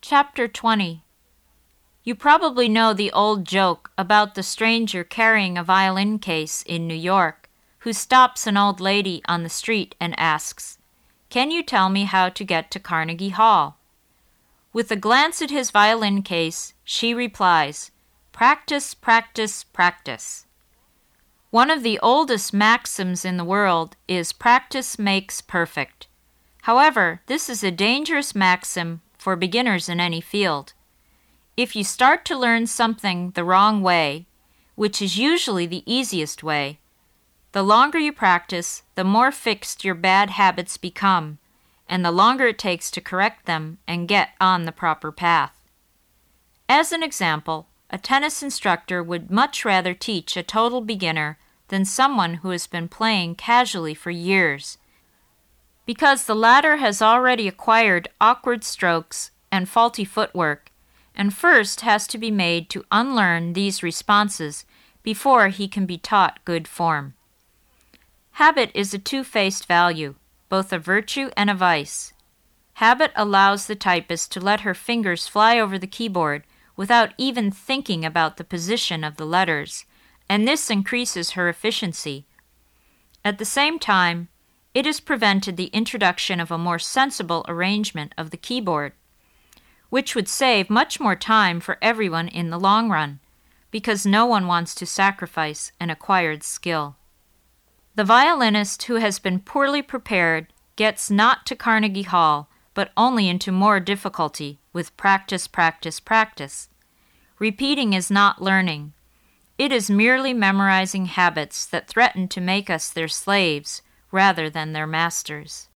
Chapter 20. You probably know the old joke about the stranger carrying a violin case in New York, who stops an old lady on the street and asks, "Can you tell me how to get to Carnegie Hall?" With a glance at his violin case, she replies, "Practice, practice, practice." One of the oldest maxims in the world is practice makes perfect. However, this is a dangerous maxim for beginners in any field. If you start to learn something the wrong way, which is usually the easiest way, the longer you practice, the more fixed your bad habits become, and the longer it takes to correct them and get on the proper path. As an example, a tennis instructor would much rather teach a total beginner than someone who has been playing casually for years, because the latter has already acquired awkward strokes and faulty footwork, and first has to be made to unlearn these responses before he can be taught good form. Habit is a two-faced value, both a virtue and a vice. Habit allows the typist to let her fingers fly over the keyboard without even thinking about the position of the letters, and this increases her efficiency. At the same time, it has prevented the introduction of a more sensible arrangement of the keyboard, which would save much more time for everyone in the long run, because no one wants to sacrifice an acquired skill. The violinist who has been poorly prepared gets not to Carnegie Hall, but only into more difficulty with practice, practice, practice. Repeating is not learning. It is merely memorizing habits that threaten to make us their slaves rather than their masters.